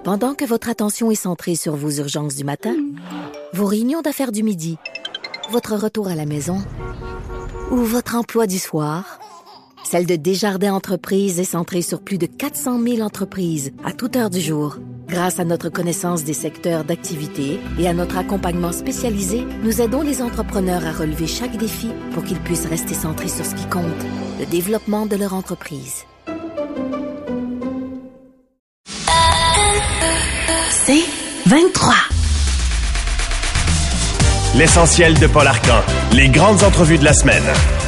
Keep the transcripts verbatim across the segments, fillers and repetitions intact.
Pendant que votre attention est centrée sur vos urgences du matin, vos réunions d'affaires du midi, votre retour à la maison ou votre emploi du soir, celle de Desjardins Entreprises est centrée sur plus de quatre cent mille entreprises à toute heure du jour. Grâce à notre connaissance des secteurs d'activité et à notre accompagnement spécialisé, nous aidons les entrepreneurs à relever chaque défi pour qu'ils puissent rester centrés sur ce qui compte, le développement de leur entreprise. C'est vingt-trois. L'essentiel de Paul Arcan. Les grandes entrevues de la semaine.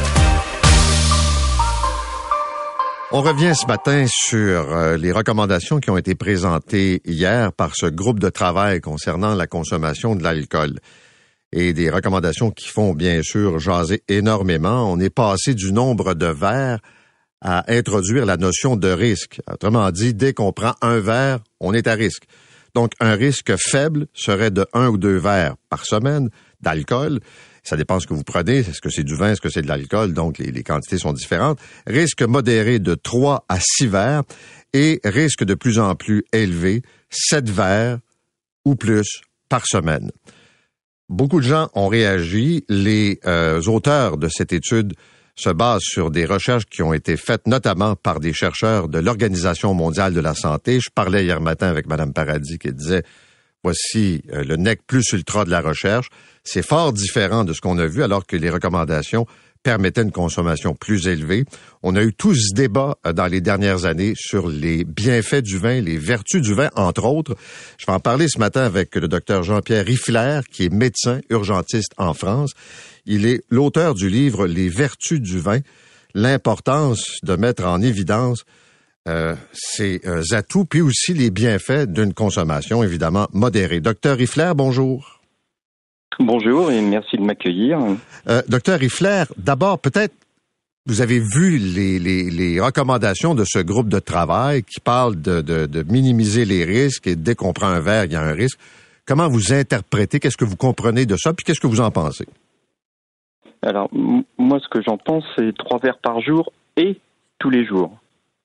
On revient ce matin sur euh, les recommandations qui ont été présentées hier par ce groupe de travail concernant la consommation de l'alcool. Et des recommandations qui font bien sûr jaser énormément. On est passé du nombre de verres à introduire la notion de risque. Autrement dit, dès qu'on prend un verre, on est à risque. Donc, un risque faible serait de un ou deux verres par semaine d'alcool. Ça dépend ce que vous prenez. Est-ce que c'est du vin? Est-ce que c'est de l'alcool? Donc, les, les quantités sont différentes. Risque modéré de trois à six verres et risque de plus en plus élevé, sept verres ou plus par semaine. Beaucoup de gens ont réagi. Les euh, auteurs de cette étude se basent sur des recherches qui ont été faites notamment par des chercheurs de l'Organisation mondiale de la santé. Je parlais hier matin avec Mme Paradis qui disait « Voici euh, le nec plus ultra de la recherche ». C'est fort différent de ce qu'on a vu alors que les recommandations permettaient une consommation plus élevée. On a eu tout ce débat dans les dernières années sur les bienfaits du vin, les vertus du vin, entre autres. Je vais en parler ce matin avec le docteur Jean-Pierre Riffler, qui est médecin urgentiste en France. Il est l'auteur du livre « Les vertus du vin », l'importance de mettre en évidence euh, ses euh, atouts, puis aussi les bienfaits d'une consommation, évidemment, modérée. Docteur Riffler, bonjour. Bonjour et merci de m'accueillir. Euh, docteur Riffler, d'abord, peut-être, vous avez vu les, les, les recommandations de ce groupe de travail qui parle de, de, de minimiser les risques et dès qu'on prend un verre, il y a un risque. Comment vous interprétez? Qu'est-ce que vous comprenez de ça? Puis qu'est-ce que vous en pensez? Alors, m- moi, ce que j'en pense, c'est trois verres par jour et tous les jours.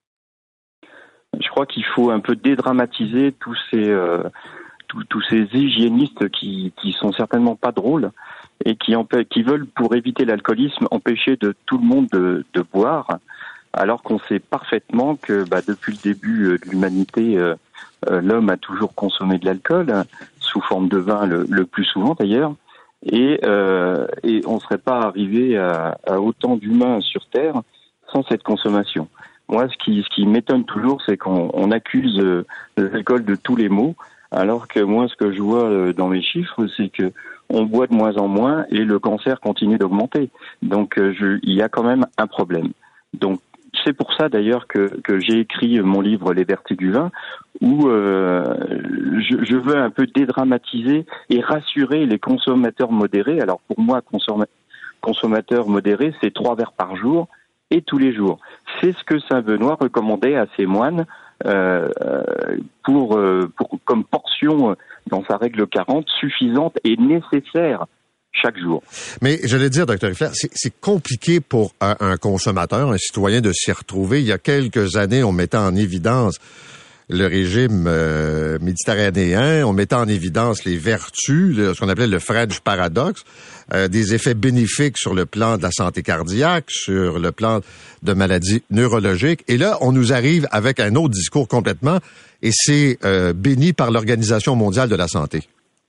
Je crois qu'il faut un peu dédramatiser tous ces... Euh, Tous, tous ces hygiénistes qui qui sont certainement pas drôles et qui empê- qui veulent, pour éviter l'alcoolisme, empêcher de tout le monde de, de boire, alors qu'on sait parfaitement que bah, depuis le début de l'humanité, euh, euh, l'homme a toujours consommé de l'alcool sous forme de vin, le, le plus souvent d'ailleurs, et euh, et on serait pas arrivé à, à autant d'humains sur Terre sans cette consommation. Moi, ce qui ce qui m'étonne toujours, c'est qu'on on accuse euh, l'alcool de tous les maux. Alors que moi, ce que je vois dans mes chiffres, c'est que on boit de moins en moins et le cancer continue d'augmenter. Donc, je, il y a quand même un problème. Donc, c'est pour ça d'ailleurs que, que j'ai écrit mon livre Les vertus du vin, où euh, je, je veux un peu dédramatiser et rassurer les consommateurs modérés. Alors, pour moi, consomm- consommateur modéré, c'est trois verres par jour et tous les jours. C'est ce que Saint Benoît recommandait à ses moines. Euh, pour, euh, pour comme portion dans sa règle quarante suffisante et nécessaire chaque jour. Mais j'allais dire, docteur Riffler, c'est, c'est compliqué pour un, un consommateur, un citoyen de s'y retrouver. Il y a quelques années, on mettait en évidence le régime euh, méditerranéen, on mettait en évidence les vertus, le, ce qu'on appelait le French paradoxe, euh, des effets bénéfiques sur le plan de la santé cardiaque, sur le plan de maladies neurologiques. Et là, on nous arrive avec un autre discours complètement, et c'est euh, béni par l'Organisation mondiale de la santé.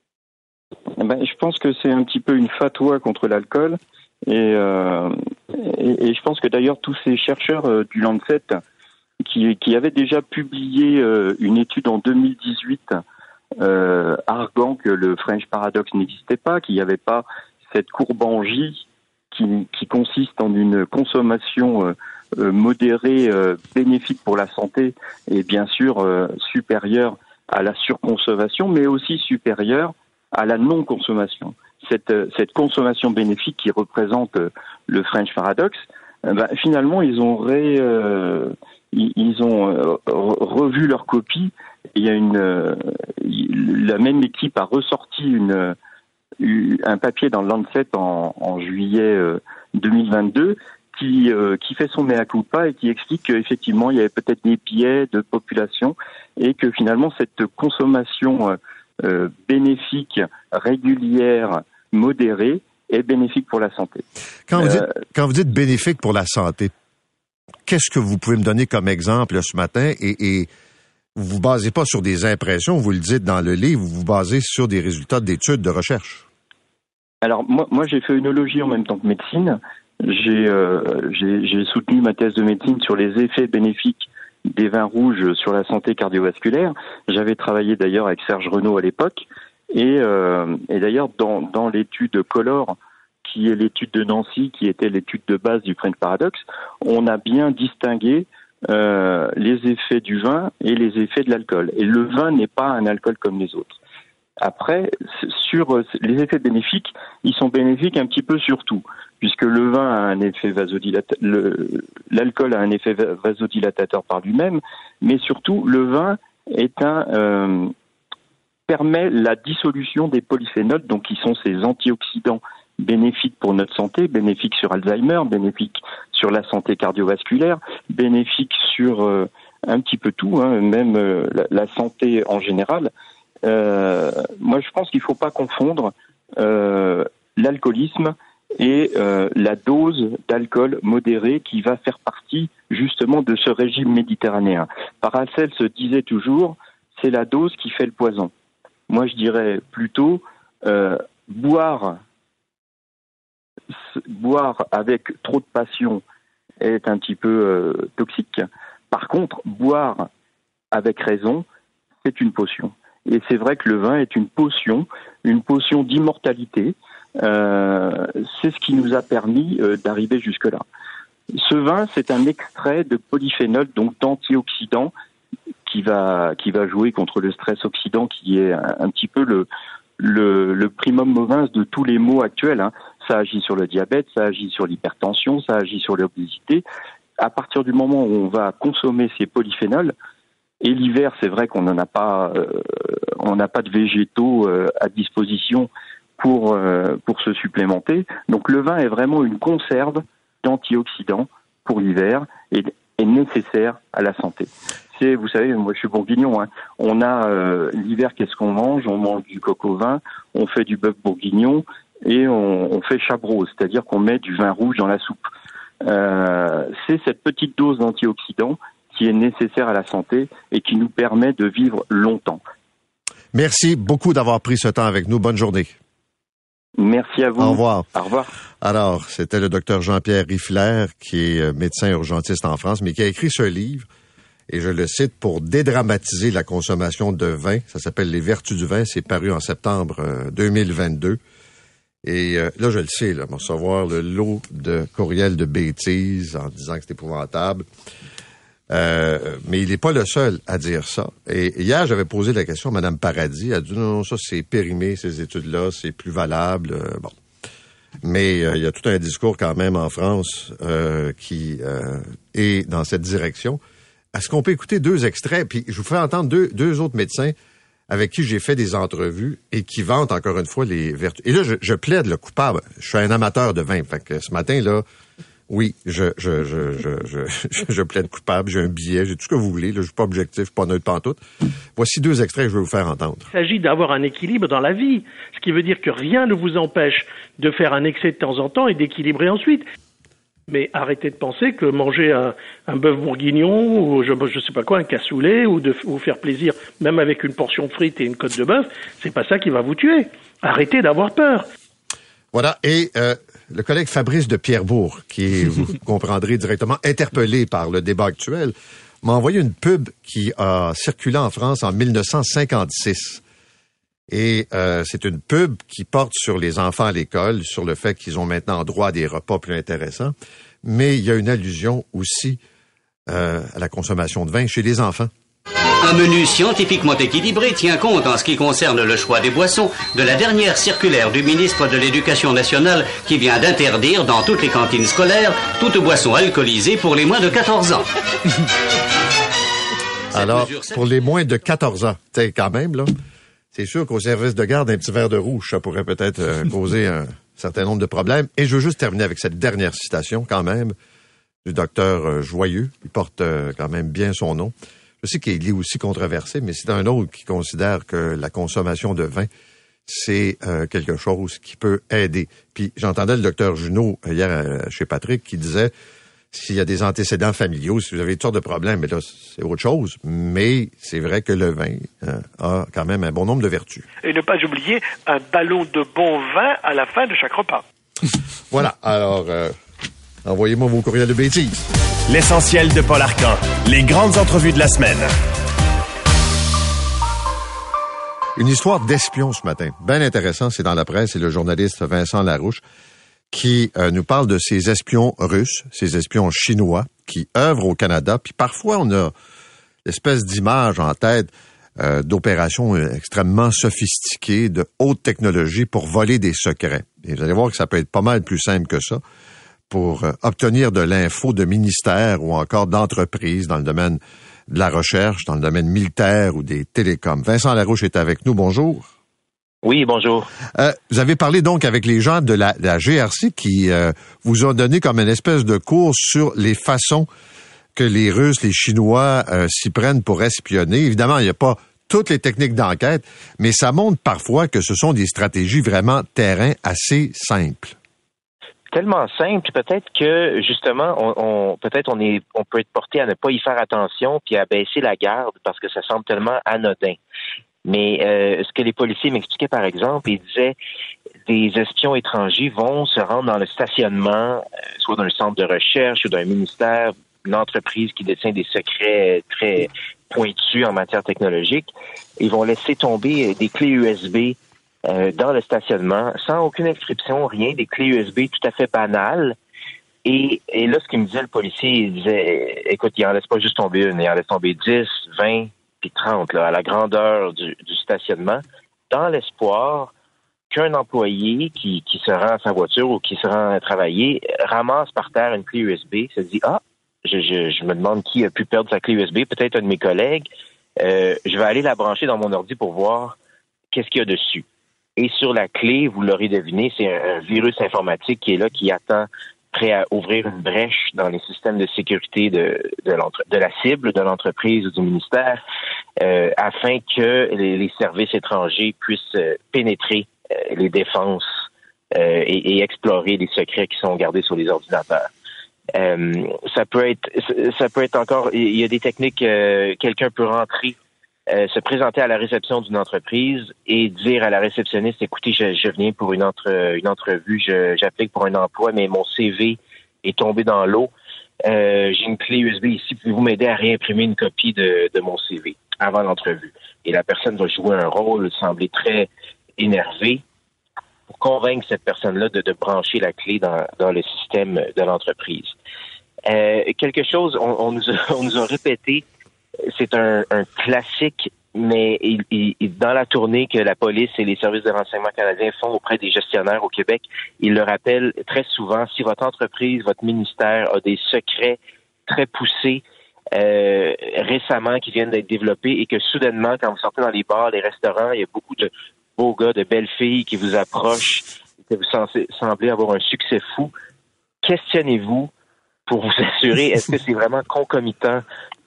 Ben, je pense que c'est un petit peu une fatwa contre l'alcool, et, euh, et, et je pense que d'ailleurs tous ces chercheurs euh, du Lancet qui, qui avait déjà publié euh, une étude en deux mille dix-huit euh, arguant que le French Paradox n'existait pas, qu'il n'y avait pas cette courbe en J qui, qui consiste en une consommation euh, euh, modérée, euh, bénéfique pour la santé et bien sûr euh, supérieure à la surconsommation, mais aussi supérieure à la non-consommation. Cette, cette consommation bénéfique qui représente euh, le French Paradox, euh, ben, finalement, ils ont ré... Euh, Ils ont euh, revu leur copie. Il y a une, euh, la même équipe a ressorti une, une, un papier dans le Lancet en, en juillet euh, deux mille vingt-deux qui euh, qui fait son mea culpa et qui explique qu'effectivement il y avait peut-être des biais de population et que finalement cette consommation euh, euh, bénéfique, régulière, modérée est bénéfique pour la santé. Quand vous, euh, dites, quand vous dites bénéfique pour la santé, qu'est-ce que vous pouvez me donner comme exemple ce matin et, et vous vous basez pas sur des impressions, vous le dites dans le livre, vous vous basez sur des résultats d'études de recherche. Alors moi, moi j'ai fait œnologie en même temps que médecine. J'ai, euh, j'ai, j'ai soutenu ma thèse de médecine sur les effets bénéfiques des vins rouges sur la santé cardiovasculaire. J'avais travaillé d'ailleurs avec Serge Renaud à l'époque. Et, euh, et d'ailleurs, dans, dans l'étude Color, qui est l'étude de Nancy, qui était l'étude de base du French Paradox, on a bien distingué euh, les effets du vin et les effets de l'alcool. Et le vin n'est pas un alcool comme les autres. Après, sur les effets bénéfiques, ils sont bénéfiques un petit peu sur tout, puisque le vin a un effet vasodilatateur, le, l'alcool a un effet vasodilatateur par lui-même, mais surtout le vin est un euh, permet la dissolution des polyphénols, donc qui sont ces antioxydants bénéfiques pour notre santé, bénéfiques sur Alzheimer, bénéfiques sur la santé cardiovasculaire, bénéfiques sur euh, un petit peu tout, hein, même euh, la, la santé en général. Euh, moi, je pense qu'il ne faut pas confondre euh, l'alcoolisme et euh, la dose d'alcool modérée qui va faire partie justement de ce régime méditerranéen. Paracelse se disait toujours, c'est la dose qui fait le poison. Moi, je dirais plutôt euh, boire, boire avec trop de passion est un petit peu euh, toxique. Par contre, boire avec raison, c'est une potion. Et c'est vrai que le vin est une potion, une potion d'immortalité. Euh, c'est ce qui nous a permis euh, d'arriver jusque-là. Ce vin, c'est un extrait de polyphénol, donc d'antioxydants, qui va qui va jouer contre le stress oxydant, qui est un, un petit peu le, le le primum movens de tous les maux actuels. Hein. Ça agit sur le diabète, ça agit sur l'hypertension, ça agit sur l'obésité. À partir du moment où on va consommer ces polyphénols, et l'hiver, c'est vrai qu'on n'en a pas, euh, on n'a pas de végétaux euh, à disposition pour euh, pour se supplémenter. Donc le vin est vraiment une conserve d'antioxydants pour l'hiver et est nécessaire à la santé. C'est, vous savez, moi je suis bourguignon. Hein. On a euh, l'hiver, qu'est-ce qu'on mange ? On mange du coq au vin, on fait du bœuf bourguignon et on, on fait chabrot, c'est-à-dire qu'on met du vin rouge dans la soupe. Euh, c'est cette petite dose d'antioxydants qui est nécessaire à la santé et qui nous permet de vivre longtemps. Merci beaucoup d'avoir pris ce temps avec nous. Bonne journée. Merci à vous. Au revoir. Au revoir. Alors, c'était le docteur Jean-Pierre Riffler, qui est médecin urgentiste en France, mais qui a écrit ce livre, et je le cite, pour dédramatiser la consommation de vin. Ça s'appelle « Les vertus du vin ». C'est paru en septembre euh, deux mille vingt-deux. Et euh, là, je le sais, là, on va recevoir le lot de courriels de bêtises en disant que c'est épouvantable. Euh, mais il n'est pas le seul à dire ça. Et hier, j'avais posé la question à Mme Paradis. Elle a dit non, ça c'est périmé, ces études-là, c'est plus valable. Euh, bon. Mais euh, il y a tout un discours quand même en France euh, qui euh, est dans cette direction. Est-ce qu'on peut écouter deux extraits? Puis je vous fais entendre deux, deux autres médecins avec qui j'ai fait des entrevues et qui vantent encore une fois les vertus. Et là, je, je plaide le coupable. Je suis un amateur de vin. Fait que ce matin, là, oui, je, je, je, je, je, je plaide coupable, j'ai un billet, j'ai tout ce que vous voulez, là, je suis pas objectif, je suis pas neutre pantoute. Voici deux extraits que je vais vous faire entendre. Il s'agit d'avoir un équilibre dans la vie, ce qui veut dire que rien ne vous empêche de faire un excès de temps en temps et d'équilibrer ensuite. Mais arrêtez de penser que manger un, un bœuf bourguignon ou je ne sais pas quoi, un cassoulet ou de vous faire plaisir même avec une portion de frites et une côte de bœuf, c'est pas ça qui va vous tuer. Arrêtez d'avoir peur. Voilà, et euh, le collègue Fabrice de Pierrebourg, qui est, vous comprendrez directement, interpellé par le débat actuel, m'a envoyé une pub qui a circulé en France en dix-neuf cent cinquante-six. Et euh, c'est une pub qui porte sur les enfants à l'école, sur le fait qu'ils ont maintenant droit à des repas plus intéressants. Mais il y a une allusion aussi euh, à la consommation de vin chez les enfants. Un menu scientifiquement équilibré tient compte en ce qui concerne le choix des boissons de la dernière circulaire du ministre de l'Éducation nationale qui vient d'interdire dans toutes les cantines scolaires toute boisson alcoolisée pour les moins de quatorze ans. Alors, pour les moins de quatorze ans, tu sais, quand même, là, c'est sûr qu'au service de garde, un petit verre de rouge, ça pourrait peut-être euh, causer un certain nombre de problèmes. Et je veux juste terminer avec cette dernière citation, quand même. du docteur Joyeux. Il porte euh, quand même bien son nom. Je sais qu'il est aussi controversé, mais c'est un autre qui considère que la consommation de vin, c'est euh, quelque chose qui peut aider. Puis j'entendais le docteur Junot hier euh, chez Patrick qui disait s'il y a des antécédents familiaux, si vous avez toutes sortes de problèmes, mais là, c'est autre chose. Mais c'est vrai que le vin euh, a quand même un bon nombre de vertus. Et ne pas oublier un ballon de bon vin à la fin de chaque repas. Voilà. Alors, euh, envoyez-moi vos courriels de bêtises. L'essentiel de Paul Arcan. Les grandes entrevues de la semaine. Une histoire d'espion ce matin. Bien intéressant, c'est dans la presse. C'est le journaliste Vincent Larouche qui euh, nous parle de ces espions russes, ces espions chinois qui œuvrent au Canada. Puis parfois, on a l'espèce d'image en tête euh, d'opérations extrêmement sophistiquées, de haute technologie pour voler des secrets. Et vous allez voir que ça peut être pas mal plus simple que ça pour euh, obtenir de l'info de ministères ou encore d'entreprises dans le domaine de la recherche, dans le domaine militaire ou des télécoms. Vincent Larouche est avec nous. Bonjour. Oui, bonjour. Euh, vous avez parlé donc avec les gens de la, de la G R C qui euh, vous ont donné comme une espèce de cours sur les façons que les Russes, les Chinois euh, s'y prennent pour espionner. Évidemment, il n'y a pas toutes les techniques d'enquête, mais ça montre parfois que ce sont des stratégies vraiment terrain assez simples. Tellement simple, peut-être que justement, on, on peut-être on est, on peut être porté à ne pas y faire attention puis à baisser la garde parce que ça semble tellement anodin. Mais euh, ce que les policiers m'expliquaient, par exemple, ils disaient des espions étrangers vont se rendre dans le stationnement, euh, soit d'un centre de recherche ou d'un ministère, une entreprise qui détient des secrets très pointus en matière technologique. Ils vont laisser tomber des clés U S B euh, dans le stationnement, sans aucune inscription, rien, des clés U S B tout à fait banales. Et, et là, ce qu'il me disait, le policier, il disait, écoute, il en laisse pas juste tomber une, il en laisse tomber dix, vingt, puis trente, là, à la grandeur du, du stationnement, dans l'espoir qu'un employé qui, qui se rend à sa voiture ou qui se rend à travailler ramasse par terre une clé U S B, se dit « Ah, je, je, je me demande qui a pu perdre sa clé U S B, peut-être un de mes collègues, euh, je vais aller la brancher dans mon ordi pour voir qu'est-ce qu'il y a dessus. » Et sur la clé, vous l'aurez deviné, c'est un, un virus informatique qui est là, qui attend prêt à ouvrir une brèche dans les systèmes de sécurité de, de, de la cible, de l'entreprise ou du ministère, euh, afin que les, les services étrangers puissent euh, pénétrer euh, les défenses euh, et, et explorer les secrets qui sont gardés sur les ordinateurs. Euh, ça peut être, ça peut être encore, il y a des techniques, euh, quelqu'un peut rentrer, euh, se présenter à la réception d'une entreprise et dire à la réceptionniste, écoutez, je, je viens pour une entre, une entrevue, je, j'applique pour un emploi, mais mon C V est tombé dans l'eau. Euh, j'ai une clé U S B ici, pouvez-vous m'aider à réimprimer une copie de, de mon C V avant l'entrevue? Et la personne va jouer un rôle, sembler très énervée pour convaincre cette personne-là de, de brancher la clé dans, dans le système de l'entreprise. Euh, quelque chose, on, on, nous a, on nous a répété, c'est un, un classique, mais il, il, dans la tournée que la police et les services de renseignement canadiens font auprès des gestionnaires au Québec, ils le rappellent très souvent, si votre entreprise, votre ministère a des secrets très poussés euh, récemment qui viennent d'être développés et que soudainement, quand vous sortez dans les bars, les restaurants, il y a beaucoup de beaux gars, de belles filles qui vous approchent, que vous sensez, semblez avoir un succès fou, questionnez-vous pour vous assurer, est-ce que c'est vraiment concomitant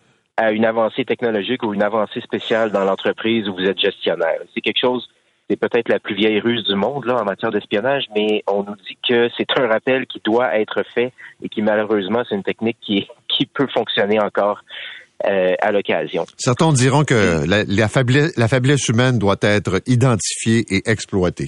à une avancée technologique ou une avancée spéciale dans l'entreprise où vous êtes gestionnaire. C'est quelque chose, c'est peut-être la plus vieille ruse du monde là en matière d'espionnage, mais on nous dit que c'est un rappel qui doit être fait et qui malheureusement, c'est une technique qui, qui peut fonctionner encore euh, à l'occasion. Certains diront que la, la, faiblesse, la faiblesse humaine doit être identifiée et exploitée.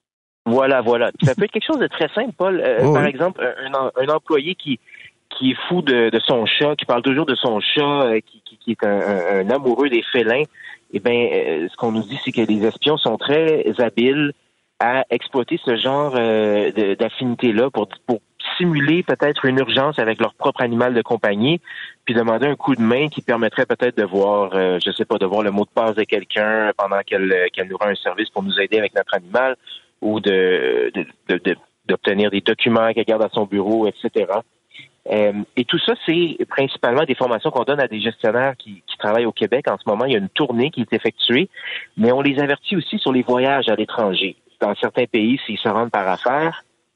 Voilà, voilà. Ça peut être quelque chose de très simple, Paul. Euh, oh, par oui. exemple, un, un employé qui qui est fou de, de son chat, qui parle toujours de son chat, euh, qui, qui, qui est un, un, un amoureux des félins, eh bien, euh, ce qu'on nous dit, c'est que les espions sont très habiles à exploiter ce genre euh, de, d'affinité-là pour, pour simuler peut-être une urgence avec leur propre animal de compagnie, puis demander un coup de main qui permettrait peut-être de voir, euh, je sais pas, de voir le mot de passe de quelqu'un pendant qu'elle, qu'elle nous rend un service pour nous aider avec notre animal, ou de, de, de, de d'obtenir des documents qu'elle garde à son bureau, et cetera. Euh, et tout ça, c'est principalement des formations qu'on donne à des gestionnaires qui, qui travaillent au Québec. En ce moment, il y a une tournée qui est effectuée, mais on les avertit aussi sur les voyages à l'étranger. Dans certains pays, s'ils se rendent par affaires,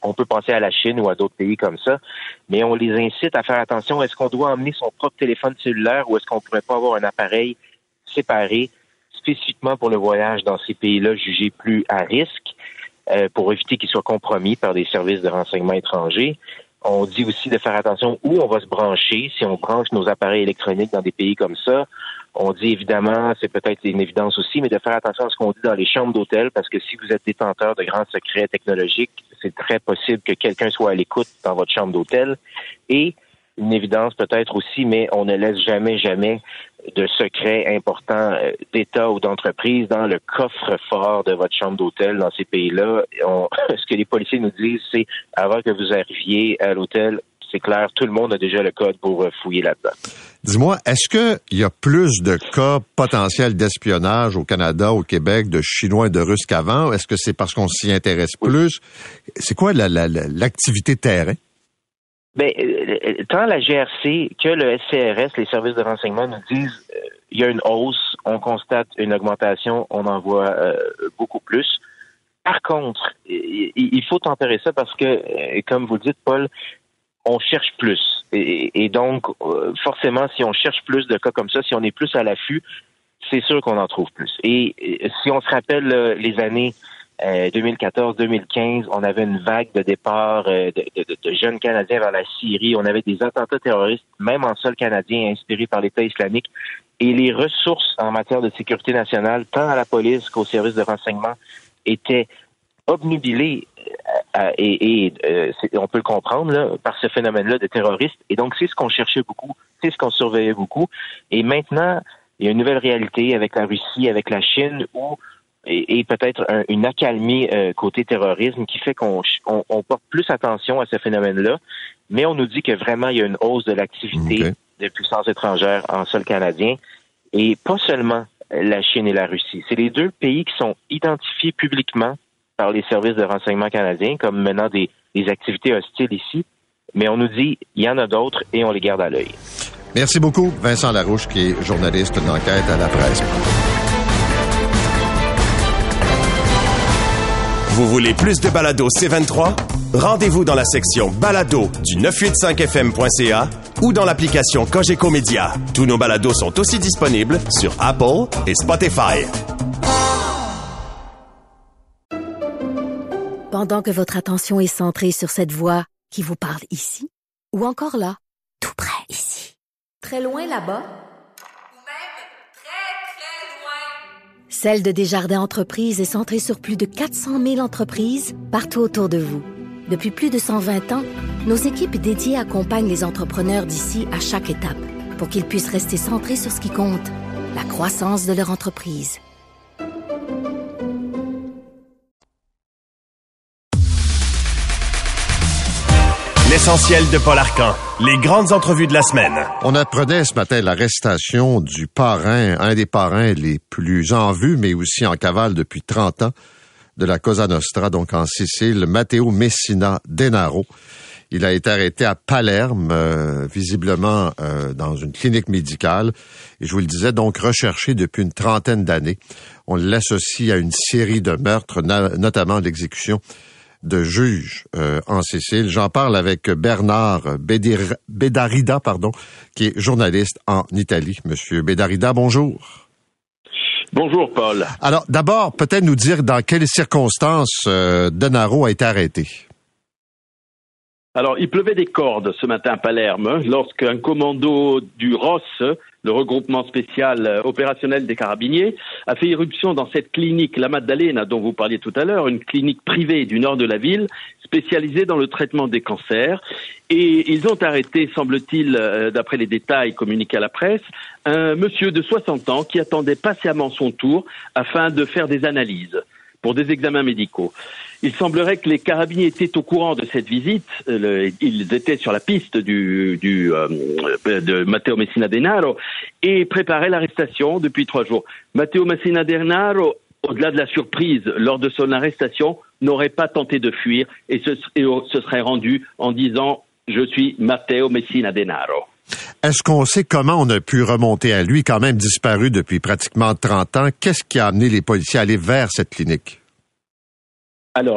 on peut penser à la Chine ou à d'autres pays comme ça, mais on les incite à faire attention. Est-ce qu'on doit emmener son propre téléphone cellulaire ou est-ce qu'on pourrait pas avoir un appareil séparé spécifiquement pour le voyage dans ces pays-là jugés plus à risque euh, pour éviter qu'ils soient compromis par des services de renseignement étrangers? On dit aussi de faire attention où on va se brancher, si on branche nos appareils électroniques dans des pays comme ça. On dit évidemment, c'est peut-être une évidence aussi, mais de faire attention à ce qu'on dit dans les chambres d'hôtel, parce que si vous êtes détenteur de grands secrets technologiques, c'est très possible que quelqu'un soit à l'écoute dans votre chambre d'hôtel. Et une évidence peut-être aussi, mais on ne laisse jamais, jamais de secrets importants d'État ou d'entreprise dans le coffre-fort de votre chambre d'hôtel dans ces pays-là. On, ce que les policiers nous disent, c'est avant que vous arriviez à l'hôtel, c'est clair, tout le monde a déjà le code pour fouiller là-dedans. Dis-moi, est-ce qu'il y a plus de cas potentiels d'espionnage au Canada, au Québec, de Chinois et de Russes qu'avant? Est-ce que c'est parce qu'on s'y intéresse plus? C'est quoi la, la, la, l'activité terrain? Ben, tant la G R C que le S C R S, les services de renseignement, nous disent euh, il y a une hausse, on constate une augmentation, on en voit euh, beaucoup plus. Par contre, il, il faut tempérer ça parce que, euh, comme vous le dites, Paul, on cherche plus. Et, et donc, euh, forcément, si on cherche plus de cas comme ça, si on est plus à l'affût, c'est sûr qu'on en trouve plus. Et, et si on se rappelle euh, les années Euh, deux mille quatorze deux mille quinze, on avait une vague de départ euh, de, de, de jeunes Canadiens vers la Syrie. On avait des attentats terroristes, même en sol canadien, inspirés par l'État islamique. Et les ressources en matière de sécurité nationale, tant à la police qu'aux services de renseignement, étaient obnubilées, euh, et, et euh, on peut le comprendre, là, par ce phénomène-là de terroristes. Et donc, c'est ce qu'on cherchait beaucoup, c'est ce qu'on surveillait beaucoup. Et maintenant, il y a une nouvelle réalité avec la Russie, avec la Chine, où Et, et peut-être un, une accalmie euh, côté terrorisme qui fait qu'on on, on porte plus attention à ce phénomène-là, mais on nous dit que vraiment il y a une hausse de l'activité okay. de puissances étrangères en sol canadien, et pas seulement la Chine et la Russie. C'est les deux pays qui sont identifiés publiquement par les services de renseignement canadiens comme menant des, des activités hostiles ici, mais on nous dit il y en a d'autres et on les garde à l'œil. Merci beaucoup, Vincent Larouche, qui est journaliste d'enquête à la presse. Vous voulez plus de balado C vingt-trois? Rendez-vous dans la section balado du neuf cent quatre-vingt-cinq F M point C A ou dans l'application Cogeco Média. Tous nos balados sont aussi disponibles sur Apple et Spotify. Pendant que votre attention est centrée sur cette voix qui vous parle ici, ou encore là, tout près ici, très loin là-bas, Celle de Desjardins Entreprises est centrée sur plus de quatre cent mille entreprises partout autour de vous. Depuis plus de cent vingt ans, nos équipes dédiées accompagnent les entrepreneurs d'ici à chaque étape pour qu'ils puissent rester centrés sur ce qui compte, la croissance de leur entreprise. L'essentiel de Paul Arcan. Les grandes entrevues de la semaine. On apprenait ce matin l'arrestation du parrain, un des parrains les plus en vue, mais aussi en cavale depuis trente ans, de la Cosa Nostra, donc en Sicile, Matteo Messina Denaro. Il a été arrêté à Palerme, euh, visiblement euh, dans une clinique médicale. Et je vous le disais, donc recherché depuis une trentaine d'années. On l'associe à une série de meurtres, na- notamment l'exécution de juges euh, en Sicile. J'en parle avec Bernard Bedir- Bedarida, pardon, qui est journaliste en Italie. Monsieur Bedarida, bonjour. Bonjour, Paul. Alors, d'abord, peut-être nous dire dans quelles circonstances euh, Denaro a été arrêté. Alors, il pleuvait des cordes ce matin à Palerme lorsqu'un commando du R O S, le regroupement spécial opérationnel des carabiniers, a fait irruption dans cette clinique, la Maddalena, dont vous parliez tout à l'heure, une clinique privée du nord de la ville, spécialisée dans le traitement des cancers. Et ils ont arrêté, semble-t-il, d'après les détails communiqués à la presse, un monsieur de soixante ans qui attendait patiemment son tour afin de faire des analyses pour des examens médicaux. Il semblerait que les carabiniers étaient au courant de cette visite. Le, ils étaient sur la piste du, du euh, de Matteo Messina Denaro et préparaient l'arrestation depuis trois jours. Matteo Messina Denaro, au-delà de la surprise lors de son arrestation, n'aurait pas tenté de fuir et se, et se serait rendu en disant « Je suis Matteo Messina Denaro ». Est-ce qu'on sait comment on a pu remonter à lui, quand même disparu depuis pratiquement trente ans? Qu'est-ce qui a amené les policiers à aller vers cette clinique? Alors,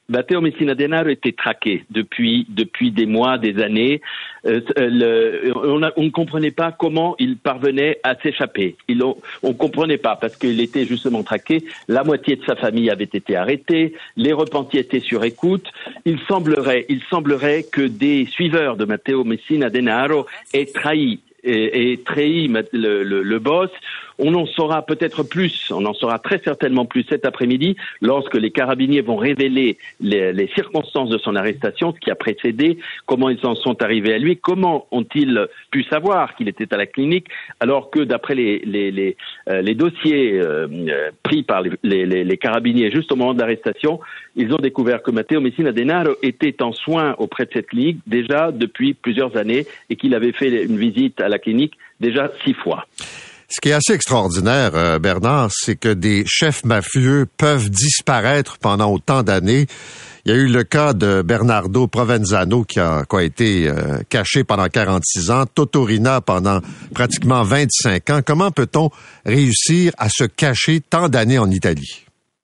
Matteo Messina Denaro était traqué depuis depuis des mois, des années. Euh, le, on, a, on ne comprenait pas comment il parvenait à s'échapper. Il, on ne comprenait pas parce qu'il était justement traqué. La moitié de sa famille avait été arrêtée. Les repentis étaient sur écoute. Il semblerait, il semblerait que des suiveurs de Matteo Messina Denaro aient trahi et, et trahi le, le, le boss. On en saura peut-être plus, on en saura très certainement plus cet après-midi lorsque les carabiniers vont révéler les, les circonstances de son arrestation, ce qui a précédé, comment ils en sont arrivés à lui, comment ont-ils pu savoir qu'il était à la clinique alors que d'après les, les, les, euh, les dossiers euh, pris par les, les, les carabiniers juste au moment de l'arrestation, ils ont découvert que Matteo Messina Denaro était en soins auprès de cette clinique déjà depuis plusieurs années et qu'il avait fait une visite à la clinique déjà six fois. Ce qui est assez extraordinaire, euh, Bernard, c'est que des chefs mafieux peuvent disparaître pendant autant d'années. Il y a eu le cas de Bernardo Provenzano qui a, qui a été euh, caché pendant quarante-six ans, Totorina pendant pratiquement vingt-cinq ans. Comment peut-on réussir à se cacher tant d'années en Italie?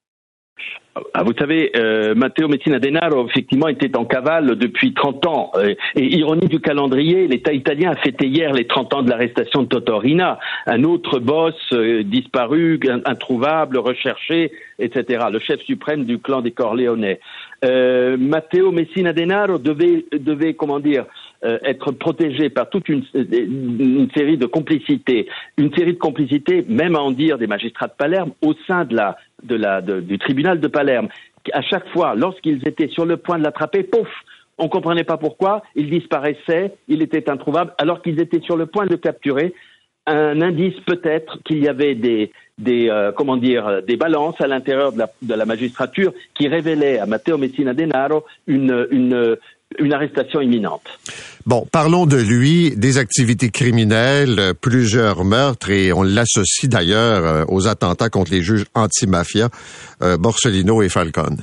Ah, vous savez, euh, Matteo Messina Denaro, effectivement, était en cavale depuis trente ans. Euh, et ironie du calendrier, l'État italien a fêté hier les trente ans de l'arrestation de Totorina, un autre boss euh, disparu, introuvable, recherché, et cetera, le chef suprême du clan des Corleone. Euh, Matteo Messina Denaro devait, devait, comment dire, euh, être protégé par toute une, une série de complicités, une série de complicités, même à en dire des magistrats de Palerme, au sein de la, de la, de, du tribunal de Palerme. À chaque fois, lorsqu'ils étaient sur le point de l'attraper, pouf, on comprenait pas pourquoi, il disparaissait, il était introuvable, alors qu'ils étaient sur le point de le capturer. Un indice peut-être qu'il y avait des, des euh, comment dire, des balances à l'intérieur de la, de la magistrature qui révélaient à Matteo Messina Denaro une, une, une arrestation imminente. Bon, parlons de lui, des activités criminelles, plusieurs meurtres, et on l'associe d'ailleurs aux attentats contre les juges anti-mafia, euh, Borsellino et Falcone.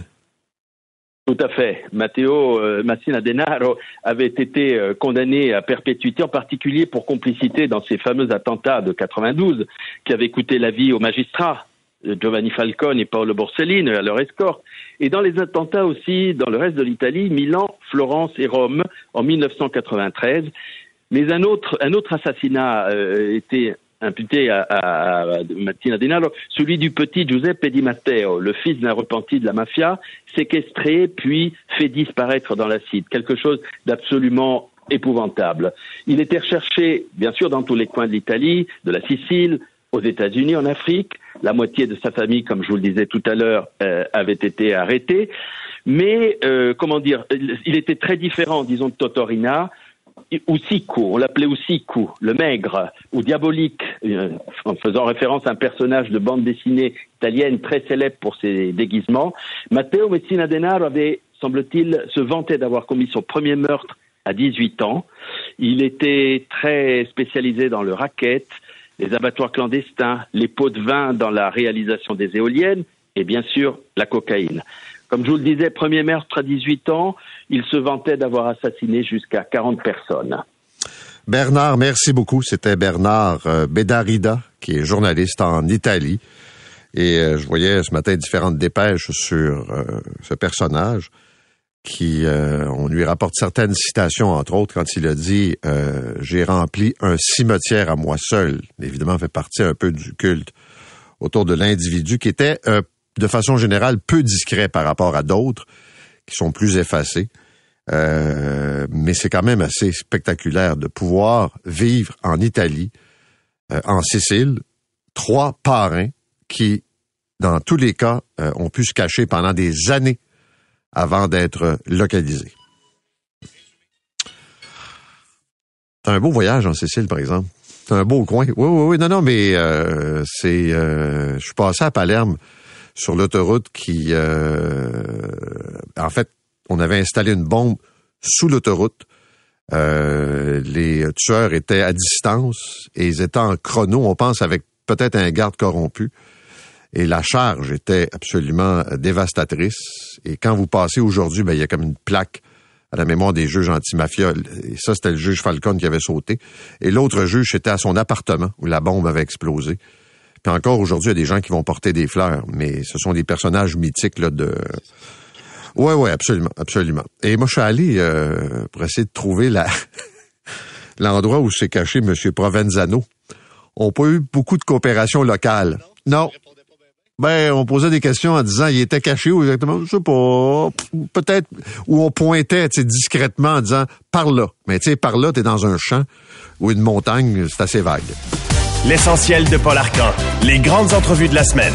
Tout à fait. Matteo euh, Messina Denaro avait été euh, condamné à perpétuité, en particulier pour complicité dans ces fameux attentats de quatre-vingt-douze qui avaient coûté la vie aux magistrats, Giovanni Falcone et Paolo Borsellino, à leur escorte. Et dans les attentats aussi, dans le reste de l'Italie, Milan, Florence et Rome, en dix-neuf cent quatre-vingt-treize. Mais un autre, un autre assassinat euh, était imputé à, à, à Messina Denaro, celui du petit Giuseppe Di Matteo, le fils d'un repenti de la mafia, séquestré puis fait disparaître dans l'acide. Quelque chose d'absolument épouvantable. Il était recherché, bien sûr, dans tous les coins de l'Italie, de la Sicile, aux États-Unis, en Afrique. La moitié de sa famille, comme je vous le disais tout à l'heure, euh, avait été arrêtée. Mais, euh, comment dire, il était très différent, disons, de Totorina, Usiku, on l'appelait Usiku, le maigre, ou diabolique, euh, en faisant référence à un personnage de bande dessinée italienne très célèbre pour ses déguisements. Matteo Messina Denaro avait, semble-t-il, se vantait d'avoir commis son premier meurtre à dix-huit ans. Il était très spécialisé dans le racket, les abattoirs clandestins, les pots de vin dans la réalisation des éoliennes et bien sûr la cocaïne. Comme je vous le disais, premier meurtre à dix-huit ans, il se vantait d'avoir assassiné jusqu'à quarante personnes. Bernard, merci beaucoup. C'était Bernard euh, Bedarida, qui est journaliste en Italie. Et euh, je voyais ce matin différentes dépêches sur euh, ce personnage qui, euh, on lui rapporte certaines citations, entre autres, quand il a dit euh, « J'ai rempli un cimetière à moi seul ». Évidemment, fait partie un peu du culte autour de l'individu qui était, euh, de façon générale, peu discret par rapport à d'autres qui sont plus effacés. Euh, mais c'est quand même assez spectaculaire de pouvoir vivre en Italie, euh, en Sicile, trois parrains qui, dans tous les cas, euh, ont pu se cacher pendant des années avant d'être localisés. C'est un beau voyage en Sicile, par exemple. C'est un beau coin. Oui, oui, oui. Non, non, mais euh, c'est... Euh, je suis passé à Palerme sur l'autoroute qui... Euh, en fait, on avait installé une bombe sous l'autoroute. Euh, les tueurs étaient à distance et ils étaient en chrono, on pense, avec peut-être un garde corrompu. Et la charge était absolument dévastatrice. Et quand vous passez aujourd'hui, ben, il y a comme une plaque à la mémoire des juges anti-mafia. Et ça, c'était le juge Falcone qui avait sauté. Et l'autre juge, c'était à son appartement où la bombe avait explosé. Puis encore aujourd'hui, il y a des gens qui vont porter des fleurs. Mais ce sont des personnages mythiques là, de, Oui, oui, absolument, absolument. Et moi, je suis allé euh, pour essayer de trouver la l'endroit où s'est caché M. Provenzano. On n'a pas eu beaucoup de coopération locale. Non. Ben, on posait des questions en disant, il était caché où exactement? Je sais pas. Peut-être où on pointait, tu sais, discrètement en disant, par là. Mais tu sais, par là, t'es dans un champ ou une montagne, c'est assez vague. L'essentiel de Paul Arcan. Les grandes entrevues de la semaine.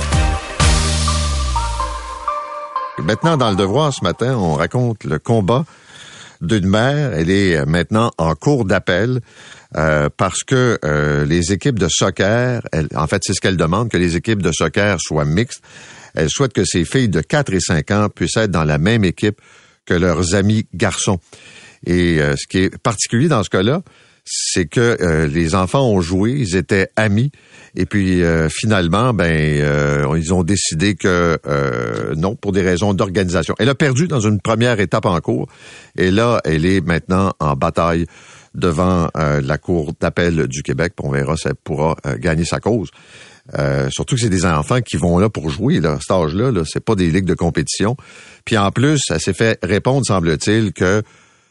Maintenant, dans Le Devoir, ce matin, on raconte le combat d'une mère. Elle est maintenant en cours d'appel. Euh, parce que euh, les équipes de soccer, elle, en fait, c'est ce qu'elle demande, que les équipes de soccer soient mixtes. Elle souhaite que ses filles de quatre et cinq ans puissent être dans la même équipe que leurs amis garçons. Et euh, ce qui est particulier dans ce cas-là, c'est que euh, les enfants ont joué, ils étaient amis, et puis euh, finalement, ben, euh, ils ont décidé que euh, non, pour des raisons d'organisation. Elle a perdu dans une première étape en cours, et là, elle est maintenant en bataille devant euh, la Cour d'appel du Québec. On verra si elle pourra euh, gagner sa cause. Euh, surtout que c'est des enfants qui vont là pour jouer, là, à cet âge-là, là, c'est pas des ligues de compétition. Puis en plus, elle s'est fait répondre, semble-t-il, que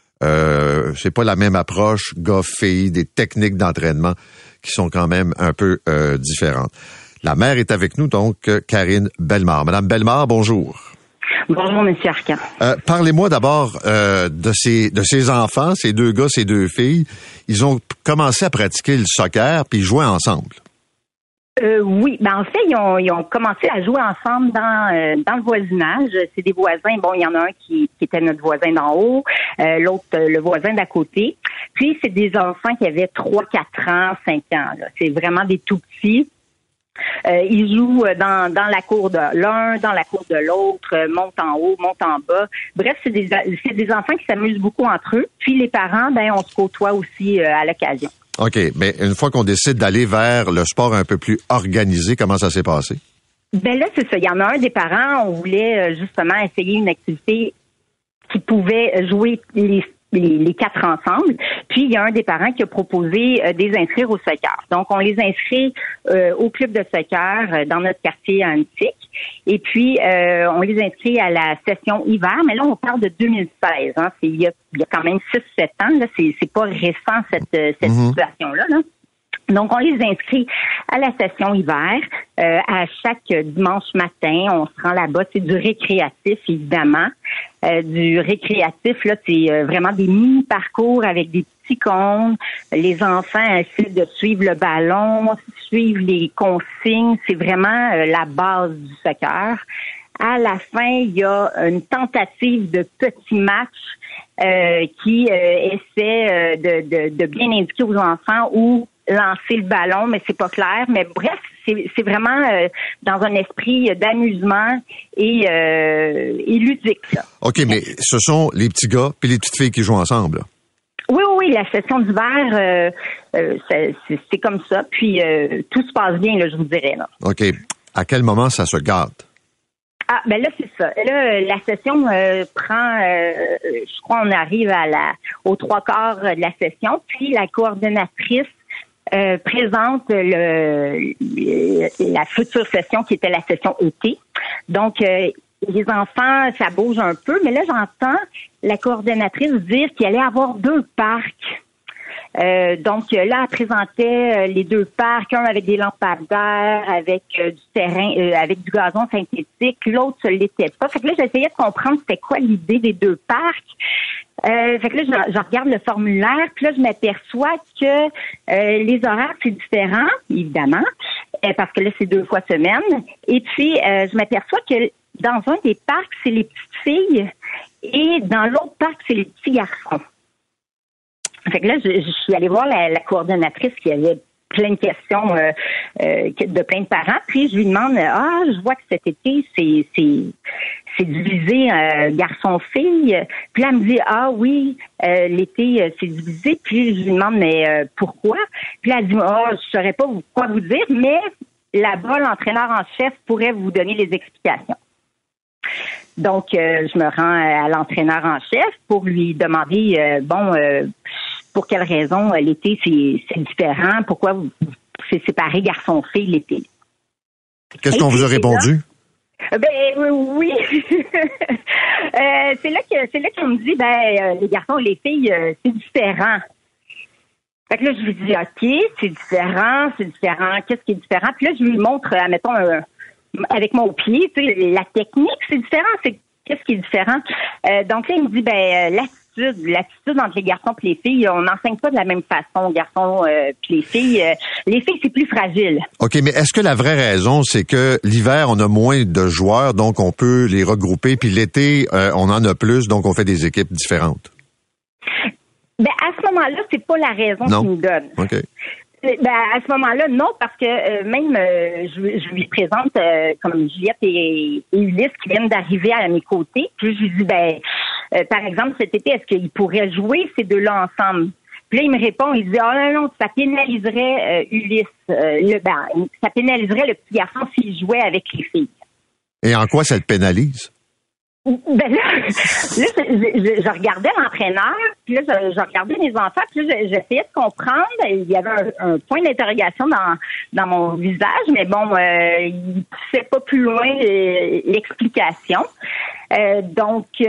euh, c'est pas la même approche gars-filles, des techniques d'entraînement qui sont quand même un peu euh, différentes. La mère est avec nous, donc, Karine Bellemare. Madame Bellemare, bonjour. Bonjour, M. Arcan. Euh, parlez-moi d'abord euh, de ces de ces enfants, ces deux gars, ces deux filles. Ils ont commencé à pratiquer le soccer puis ils jouaient ensemble. Euh, oui, ben en fait, ils ont, ils ont commencé à jouer ensemble dans euh, dans le voisinage. C'est des voisins. Bon, il y en a un qui, qui était notre voisin d'en haut, euh, l'autre euh, le voisin d'à côté. Puis c'est des enfants qui avaient trois, quatre ans, cinq ans. Là. C'est vraiment des tout petits. Euh, ils jouent dans, dans la cour de l'un, dans la cour de l'autre, euh, montent en haut, montent en bas. Bref, c'est des, c'est des enfants qui s'amusent beaucoup entre eux. Puis les parents, ben, on se côtoie aussi euh, à l'occasion. OK, mais une fois qu'on décide d'aller vers le sport un peu plus organisé, comment ça s'est passé? Ben là, c'est ça. Il y en a un des parents, on voulait justement essayer une activité qui pouvait jouer les Les, les quatre ensemble. Puis, il y a un des parents qui a proposé euh, des inscrire au soccer. Donc, on les inscrit euh, au club de soccer euh, dans notre quartier à Antique. Et puis, euh, on les inscrit à la session hiver. Mais là, on parle de deux mille seize. Hein. C'est, il, y a, il y a quand même six sept ans. Là. C'est, c'est pas récent, cette, cette mm-hmm. situation-là. Là. Donc, on les inscrit à la session hiver. Euh, à chaque dimanche matin, on se rend là-bas. C'est du récréatif, évidemment. Euh, du récréatif, là, c'est euh, vraiment des mini-parcours avec des petits cônes. Les enfants essaient de suivre le ballon, suivre les consignes. C'est vraiment euh, la base du soccer. À la fin, il y a une tentative de petit match euh, qui euh, essaie euh, de, de, de bien indiquer aux enfants où lancer le ballon, mais c'est pas clair. Mais bref, c'est, c'est vraiment euh, dans un esprit d'amusement et, euh, et ludique. Là. OK, mais ce sont les petits gars puis les petites filles qui jouent ensemble. Là. Oui, oui, oui, la session d'hiver, euh, euh, c'est, c'est comme ça. Puis euh, tout se passe bien, là, je vous dirais. Là. OK. À quel moment ça se gâte? Ah, ben là, c'est ça. Là, la session euh, prend, euh, je crois, on arrive à la aux trois quarts de la session. Puis la coordonnatrice Euh, présente le, le la future session qui était la session été. Donc, euh, les enfants, ça bouge un peu, mais là, j'entends la coordonnatrice dire qu'il allait avoir deux parcs. Euh, donc là, elle présentait les deux parcs, un avec des lampadaires, avec euh, du terrain, euh, avec du gazon synthétique, l'autre ne l'était pas. Fait que là, j'essayais de comprendre c'était quoi l'idée des deux parcs. Euh, fait que là, je, je regarde le formulaire, puis là, je m'aperçois que euh, les horaires, c'est différent, évidemment, euh, parce que là, c'est deux fois semaine. Et puis, euh, je m'aperçois que dans un des parcs, c'est les petites filles, et dans l'autre parc, c'est les petits garçons. Fait que là, je, je suis allée voir la, la coordonnatrice qui avait plein de questions euh, euh, de plein de parents. Puis je lui demande, ah, je vois que cet été, c'est c'est c'est divisé euh, garçon-fille. Puis là, elle me dit, ah oui, euh, l'été, euh, c'est divisé. Puis je lui demande, mais euh, pourquoi? Puis là, elle dit, ah, je saurais pas quoi vous dire, mais là-bas, l'entraîneur en chef pourrait vous donner les explications. Donc, euh, je me rends à l'entraîneur en chef pour lui demander, euh, bon, euh, pour quelle raison euh, l'été, c'est, c'est différent? Pourquoi vous, c'est séparé garçon-fille l'été? Qu'est-ce qu'on vous a répondu? Ben oui. euh, c'est là que c'est là qu'on me dit, ben euh, les garçons et les filles, euh, c'est différent. Fait que là, je lui dis, OK, c'est différent, c'est différent. Qu'est-ce qui est différent? Puis là, je lui montre, admettons, euh, avec mon pied, tu sais, la technique, c'est différent. C'est qu'est-ce qui est différent? Euh, donc là, il me dit, ben l'attitude, l'attitude entre les garçons et les filles, on n'enseigne pas de la même façon, garçons euh, puis les filles. Euh, les filles, c'est plus fragile. OK, mais est-ce que la vraie raison, c'est que l'hiver, on a moins de joueurs, donc on peut les regrouper, puis l'été, euh, on en a plus, donc on fait des équipes différentes? Ben à ce moment-là, c'est pas la raison non. qu'il me donne. OK. Ben, à ce moment-là, non, parce que euh, même euh, je, je lui présente euh, comme Juliette et, et Ulysse qui viennent d'arriver à mes côtés. Puis je lui dis, ben, euh, par exemple, cet été, est-ce qu'ils pourraient jouer ces deux-là ensemble? Puis là, il me répond, il dit, ah oh, non, non, ça pénaliserait euh, Ulysse. Euh, le, ben, ça pénaliserait le petit garçon s'il jouait avec les filles. Et en quoi ça le pénalise? Ben là, là je, je, je regardais l'entraîneur, puis là, je, je regardais mes enfants, puis là, j'essayais de comprendre. Il y avait un, un point d'interrogation dans, dans mon visage, mais bon, euh, il poussait pas plus loin l'explication. Euh, donc, euh,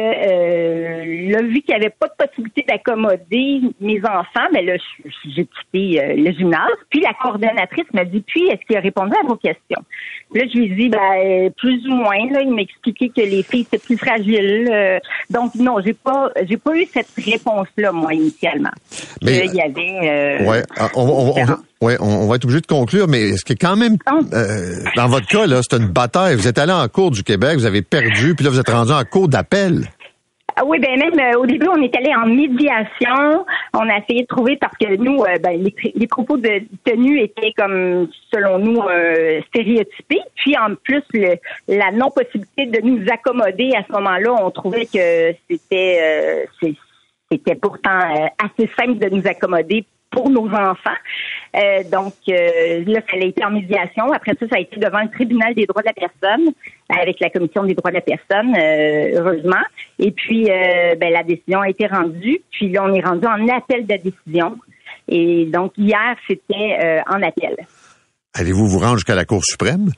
là, vu qu'il n'y avait pas de possibilité d'accommoder mes enfants, ben là, j'ai quitté euh, le gymnase. Puis la coordonnatrice m'a dit, puis, est-ce qu'il a répondu à vos questions? Là, je lui ai dit, ben, plus ou moins, là, il m'a expliqué que les filles, c'est plus fragile. Euh, donc, non, j'ai pas, j'ai pas eu cette réponse-là, moi, initialement. Mais, il y avait, euh, ouais, on, on, on, ouais, on va être obligé de conclure, mais ce qui est quand même, euh, dans votre cas, là, c'est une bataille. Vous êtes allé en cour du Québec, vous avez perdu, puis là, vous êtes rendu en cour d'appel. Ah oui, ben même euh, au début, on est allé en médiation. On a essayé de trouver parce que nous, euh, ben les, les propos de tenue étaient comme selon nous euh, stéréotypés. Puis en plus, le, la non-possibilité de nous accommoder à ce moment-là, on trouvait que c'était euh, c'est, c'était pourtant euh, assez simple de nous accommoder pour nos enfants. Euh, donc euh, là, ça a été en médiation. Après ça, ça a été devant le tribunal des droits de la personne, avec la commission des droits de la personne, euh, heureusement. Et puis, euh, ben, la décision a été rendue. Puis là, on est rendu en appel de la décision. Et donc, hier, c'était euh, en appel. Allez-vous vous rendre jusqu'à la Cour suprême?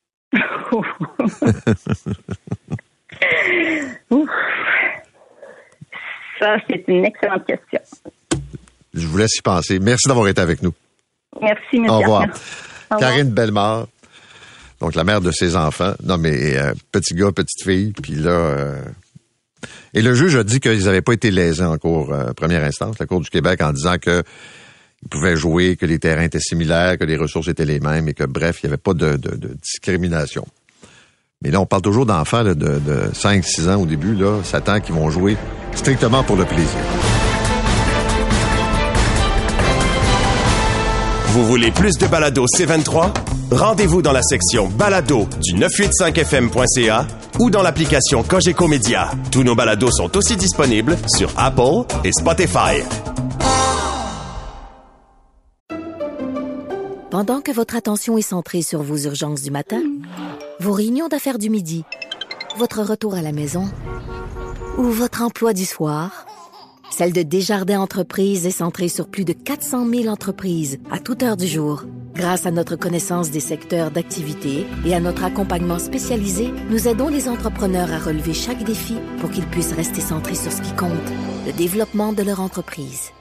Ouf. Ça, c'est une excellente question. Je vous laisse y penser. Merci d'avoir été avec nous. Merci, monsieur. Au revoir. Au revoir. Karine Bellemare, donc la mère de ses enfants. Non, mais euh, petit gars, petite fille, puis là... Euh... Et le juge a dit qu'ils n'avaient pas été lésés en cour euh, première instance, la Cour du Québec, en disant que ils pouvaient jouer, que les terrains étaient similaires, que les ressources étaient les mêmes et que, bref, il n'y avait pas de, de, de discrimination. Mais là, on parle toujours d'enfants là, de, de cinq six ans au début, là, s'attend qu'ils vont jouer strictement pour le plaisir. Vous voulez plus de balado C vingt-trois? Rendez-vous dans la section balado du neuf cent quatre-vingt-cinq F M point C A ou dans l'application Cogeco Média. Tous nos balados sont aussi disponibles sur Apple et Spotify. Pendant que votre attention est centrée sur vos urgences du matin, vos réunions d'affaires du midi, votre retour à la maison ou votre emploi du soir, celle de Desjardins Entreprises est centrée sur plus de quatre cent mille entreprises à toute heure du jour. Grâce à notre connaissance des secteurs d'activité et à notre accompagnement spécialisé, nous aidons les entrepreneurs à relever chaque défi pour qu'ils puissent rester centrés sur ce qui compte, le développement de leur entreprise.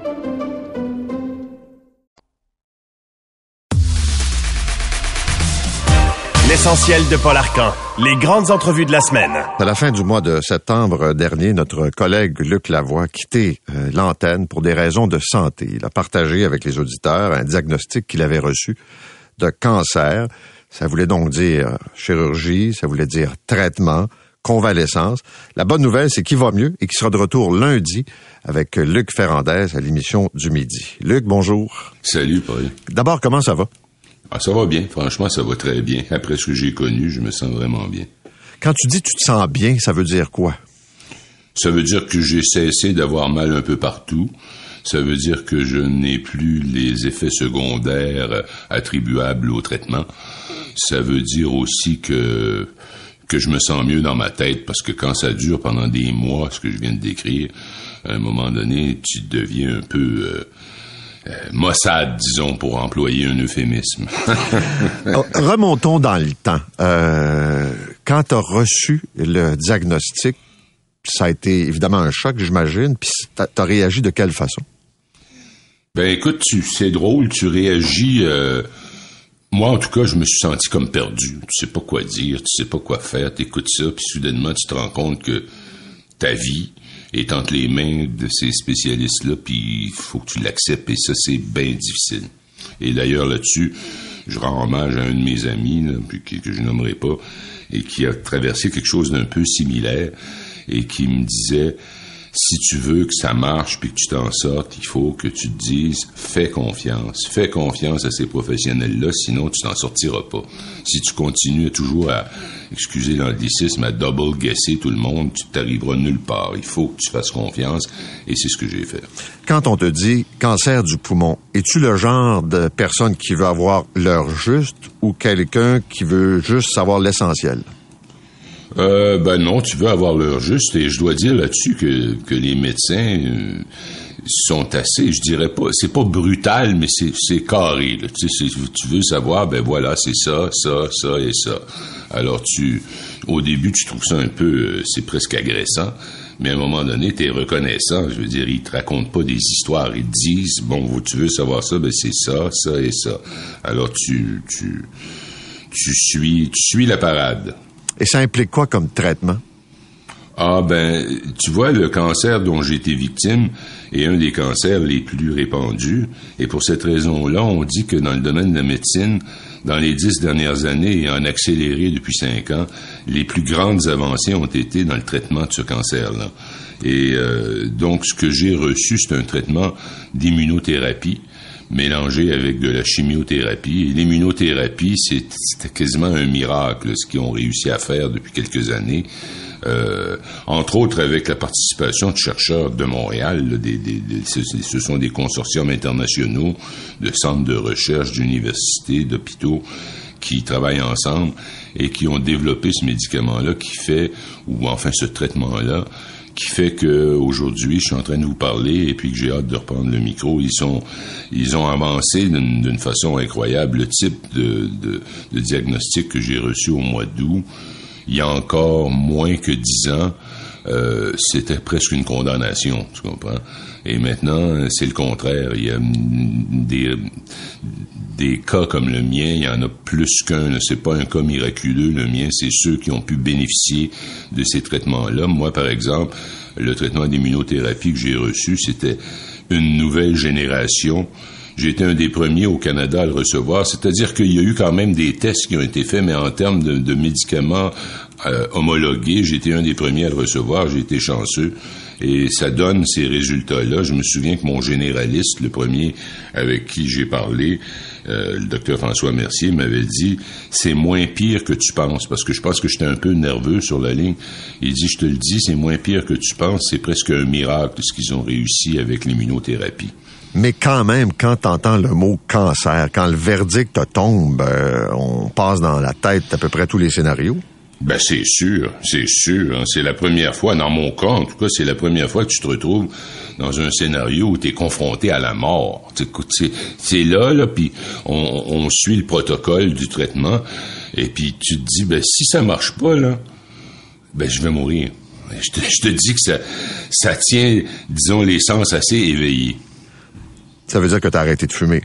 L'essentiel de Paul Arcan, les grandes entrevues de la semaine. À la fin du mois de septembre dernier, notre collègue Luc Lavoie a quitté euh, l'antenne pour des raisons de santé. Il a partagé avec les auditeurs un diagnostic qu'il avait reçu de cancer. Ça voulait donc dire chirurgie, ça voulait dire traitement, convalescence. La bonne nouvelle, c'est qu'il va mieux et qu'il sera de retour lundi avec Luc Ferrandez à l'émission du midi. Luc, bonjour. Salut, Paul. D'abord, comment ça va? Ah, ça va bien. Franchement, ça va très bien. Après ce que j'ai connu, je me sens vraiment bien. Quand tu dis tu te sens bien, ça veut dire quoi? Ça veut dire que j'ai cessé d'avoir mal un peu partout. Ça veut dire que je n'ai plus les effets secondaires attribuables au traitement. Ça veut dire aussi que que je me sens mieux dans ma tête, parce que quand ça dure pendant des mois, ce que je viens de décrire, à un moment donné, tu deviens un peu... Euh, Euh, maussade, disons, pour employer un euphémisme. Remontons dans le temps. Euh, Quand tu as reçu le diagnostic, ça a été évidemment un choc, j'imagine, puis tu as réagi de quelle façon? Ben écoute, tu, c'est drôle, tu réagis... Euh, moi, en tout cas, je me suis senti comme perdu. Tu sais pas quoi dire, tu sais pas quoi faire, t'écoutes ça, puis soudainement, tu te rends compte que ta vie est entre les mains de ces spécialistes-là, puis il faut que tu l'acceptes, et ça, c'est bien difficile. Et d'ailleurs, là-dessus, je rends hommage à un de mes amis, là, que, que je nommerai pas, et qui a traversé quelque chose d'un peu similaire, et qui me disait... Si tu veux que ça marche puis que tu t'en sortes, il faut que tu te dises « fais confiance ». Fais confiance à ces professionnels-là, sinon tu t'en sortiras pas. Si tu continues toujours à, excusez l'anglicisme, à double-guesser tout le monde, tu t'arriveras nulle part. Il faut que tu fasses confiance et c'est ce que j'ai fait. Quand on te dit « cancer du poumon », es-tu le genre de personne qui veut avoir l'heure juste ou quelqu'un qui veut juste savoir l'essentiel? Euh, ben non, tu veux avoir l'heure juste et je dois dire là-dessus que, que les médecins euh, sont assez, je dirais pas, c'est pas brutal, mais c'est, c'est carré. Là. Tu sais, tu veux savoir, ben voilà, c'est ça, ça, ça et ça. Alors tu, au début, tu trouves ça un peu, euh, c'est presque agressant, mais à un moment donné, t'es reconnaissant. Je veux dire, ils te racontent pas des histoires, ils te disent, bon, tu veux savoir ça, ben c'est ça, ça et ça. Alors tu, tu, tu suis, tu suis la parade. Et ça implique quoi comme traitement? Ah ben, tu vois, le cancer dont j'ai été victime est un des cancers les plus répandus. Et pour cette raison-là, on dit que dans le domaine de la médecine, dans les dix dernières années et en accéléré depuis cinq ans, les plus grandes avancées ont été dans le traitement de ce cancer-là. Et euh, donc, ce que j'ai reçu, c'est un traitement d'immunothérapie mélangé avec de la chimiothérapie. Et l'immunothérapie, c'est, c'était quasiment un miracle, ce qu'ils ont réussi à faire depuis quelques années. Euh, entre autres avec la participation de chercheurs de Montréal, là, des, des, des, ce, ce sont des consortiums internationaux de centres de recherche, d'universités, d'hôpitaux qui travaillent ensemble et qui ont développé ce médicament-là qui fait, ou enfin ce traitement-là, qui fait que aujourd'hui, je suis en train de vous parler et puis que j'ai hâte de reprendre le micro. Ils sont, ils ont avancé d'une, d'une façon incroyable. Le type de, de, de diagnostic que j'ai reçu au mois d'août, il y a encore moins que dix ans, euh, c'était presque une condamnation, tu comprends? Et maintenant, c'est le contraire. Il y a des, des cas comme le mien, il y en a plus qu'un. C'est pas un cas miraculeux, le mien, c'est ceux qui ont pu bénéficier de ces traitements-là. Moi, par exemple, le traitement d'immunothérapie que j'ai reçu, c'était une nouvelle génération. J'ai été un des premiers au Canada à le recevoir, c'est-à-dire qu'il y a eu quand même des tests qui ont été faits, mais en termes de, de médicaments euh, homologués, j'ai été un des premiers à le recevoir, j'ai été chanceux, et ça donne ces résultats-là. Je me souviens que mon généraliste, le premier avec qui j'ai parlé, euh, le docteur François Mercier, m'avait dit « c'est moins pire que tu penses », parce que je pense que j'étais un peu nerveux sur la ligne. Il dit « je te le dis, c'est moins pire que tu penses, c'est presque un miracle ce qu'ils ont réussi avec l'immunothérapie ». Mais quand même, quand t'entends le mot cancer, quand le verdict te tombe, euh, on passe dans la tête à peu près tous les scénarios. Ben c'est sûr, c'est sûr. Hein. C'est la première fois, dans mon cas, en tout cas, c'est la première fois que tu te retrouves dans un scénario où tu es confronté à la mort. C'est, c'est là, là, puis on, on suit le protocole du traitement, et puis tu te dis, ben si ça marche pas, là, ben je vais mourir. Je te, je te dis que ça, ça tient, disons, les sens assez éveillés. Ça veut dire que tu as arrêté de fumer?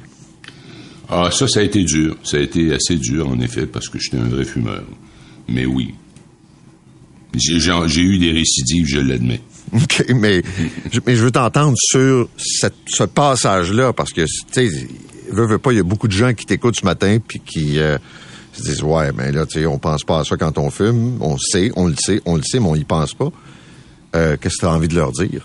Ah, ça, ça a été dur. Ça a été assez dur, en effet, parce que j'étais un vrai fumeur. Mais oui. J'ai, j'ai, j'ai eu des récidives, je l'admets. OK, mais, je, mais je veux t'entendre sur cette, ce passage-là, parce que, tu sais, veux, veux pas, il y a beaucoup de gens qui t'écoutent ce matin, puis qui euh, se disent, ouais, mais là, tu sais, on pense pas à ça quand on fume. On sait, on le sait, on le sait, mais on y pense pas. Euh, qu'est-ce que tu as envie de leur dire?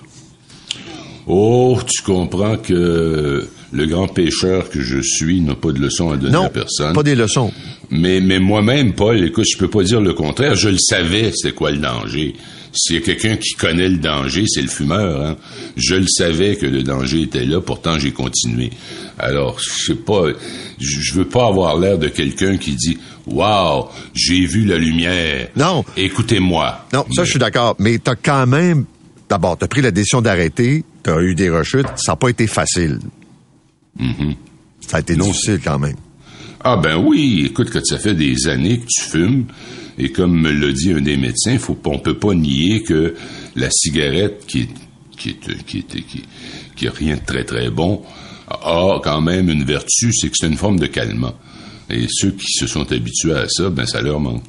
Oh, tu comprends que le grand pécheur que je suis n'a pas de leçons à donner non, à personne. Non, pas des leçons. Mais, mais moi-même, Paul, écoute, je peux pas dire le contraire. Je le savais, c'est quoi le danger. S'il y a quelqu'un qui connaît le danger, c'est le fumeur. Hein? Je le savais que le danger était là, pourtant j'ai continué. Alors, je sais pas, je veux pas avoir l'air de quelqu'un qui dit « Wow, j'ai vu la lumière. Non. Écoutez-moi. » Non, ça, mais... je suis d'accord. Mais t'as quand même... D'abord, t'as pris la décision d'arrêter, t'as eu des rechutes, ça n'a pas été facile. Mm-hmm. Ça a été non. difficile quand même. Ah ben oui, écoute, quand ça fait des années que tu fumes, et comme me l'a dit un des médecins, faut, on peut pas nier que la cigarette, qui est, qui est, qui est, qui, qui a rien de très très bon, a quand même une vertu, c'est que c'est une forme de calmant. Et ceux qui se sont habitués à ça, ben ça leur manque.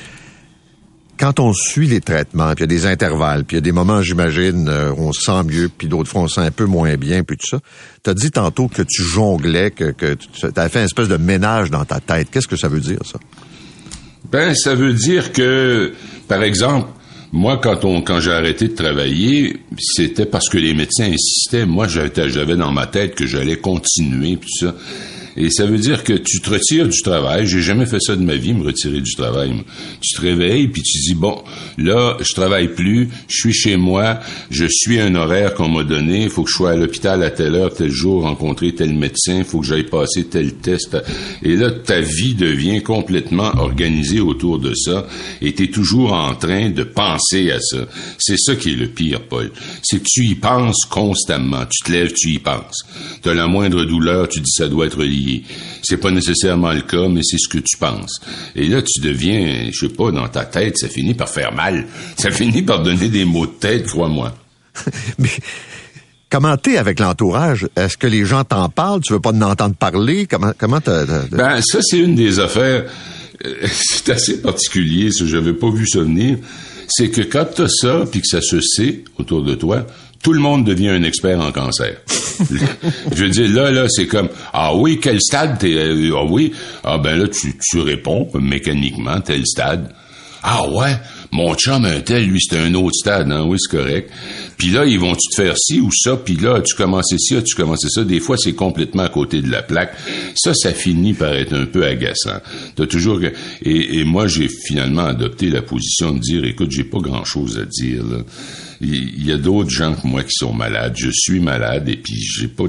Quand on suit les traitements, puis il y a des intervalles, puis il y a des moments, j'imagine, où on se sent mieux, puis d'autres fois on se sent un peu moins bien, puis tout ça. T'as dit tantôt que tu jonglais, que, que tu as fait une espèce de ménage dans ta tête. Qu'est-ce que ça veut dire, ça? Ben, ça veut dire que, par exemple, moi, quand on, quand j'ai arrêté de travailler, c'était parce que les médecins insistaient. Moi, j'avais, j'avais dans ma tête que j'allais continuer, puis tout ça. Et ça veut dire que tu te retires du travail. J'ai jamais fait ça de ma vie, me retirer du travail. Tu te réveilles, puis tu dis, bon, là, je travaille plus, je suis chez moi, je suis un horaire qu'on m'a donné, il faut que je sois à l'hôpital à telle heure, tel jour, rencontrer tel médecin, il faut que j'aille passer tel test. Et là, ta vie devient complètement organisée autour de ça, et tu es toujours en train de penser à ça. C'est ça qui est le pire, Paul. C'est que tu y penses constamment. Tu te lèves, tu y penses. Tu as la moindre douleur, tu dis, ça doit être lié. C'est pas nécessairement le cas, mais c'est ce que tu penses. Et là, tu deviens, je sais pas, dans ta tête, ça finit par faire mal. Ça finit par donner des maux de tête, crois-moi. Mais comment t'es avec l'entourage? Est-ce que les gens t'en parlent? Tu veux pas en entendre parler? Comment, comment t'as, t'as... Ben, ça, c'est une des affaires. C'est assez particulier, ça. J'avais pas vu ça venir. C'est que quand t'as ça, puis que ça se sait autour de toi, tout le monde devient un expert en cancer. Je veux dire, là, là, c'est comme, ah oui, quel stade t'es, euh, ah oui, ah ben là, tu, tu réponds mécaniquement, tel stade. Ah ouais, mon chum, un tel, lui, c'était un autre stade, hein, oui, c'est correct. Puis là, ils vont-tu te faire ci ou ça, puis là, tu commençais ci, tu commençais ça. Des fois, c'est complètement à côté de la plaque. Ça, ça finit par être un peu agaçant. T'as toujours... Et, et moi, j'ai finalement adopté la position de dire, écoute, j'ai pas grand-chose à dire, là. Il y a d'autres gens que moi qui sont malades. Je suis malade et puis j'ai pas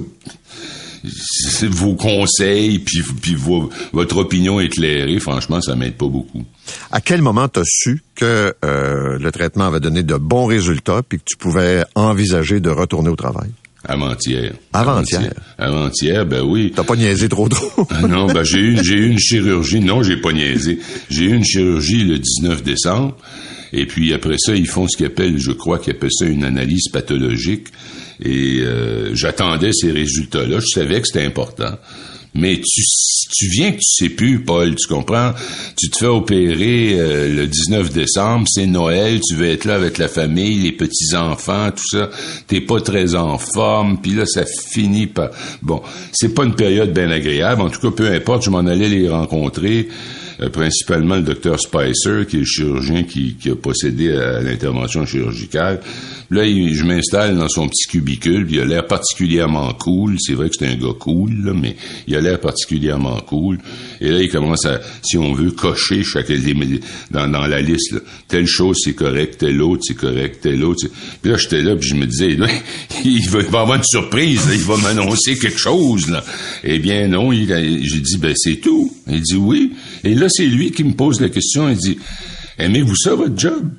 vos conseils puis, puis vos, votre opinion éclairée. Franchement, ça m'aide pas beaucoup. À quel moment t'as su que euh, le traitement avait donné de bons résultats puis que tu pouvais envisager de retourner au travail? Avant-hier. Avant-hier. Avant-hier, ben oui. T'as pas niaisé trop trop. Non, ben j'ai eu, j'ai eu une chirurgie. Non, j'ai pas niaisé. J'ai eu une chirurgie le dix-neuf décembre. Et puis après ça, ils font ce qu'ils appellent, je crois qu'ils appellent ça une analyse pathologique. Et euh, j'attendais ces résultats-là. Je savais que c'était important. Mais tu, tu viens que tu sais plus, Paul, tu comprends? Tu te fais opérer euh, le dix-neuf décembre, c'est Noël, tu veux être là avec la famille, les petits-enfants, tout ça. T'es pas très en forme, puis là, ça finit par... Bon, c'est pas une période bien agréable. En tout cas, peu importe, je m'en allais les rencontrer. Euh, principalement le docteur Spicer, qui est le chirurgien qui, qui a procédé à l'intervention chirurgicale. Là, il, je m'installe dans son petit cubicule, puis il a l'air particulièrement cool. C'est vrai que c'est un gars cool, là, mais il a l'air particulièrement cool. Et là, il commence à, si on veut, cocher chaque dans, dans la liste. Là. Telle chose, c'est correct, telle autre, c'est correct, telle autre. C'est... Puis là, j'étais là, puis je me disais, là, il va, il va avoir une surprise, là, il va m'annoncer quelque chose. Là. Eh bien non, il a, j'ai dit, ben c'est tout. Il dit oui. Et là, c'est lui qui me pose la question. Il dit, aimez-vous ça, votre job?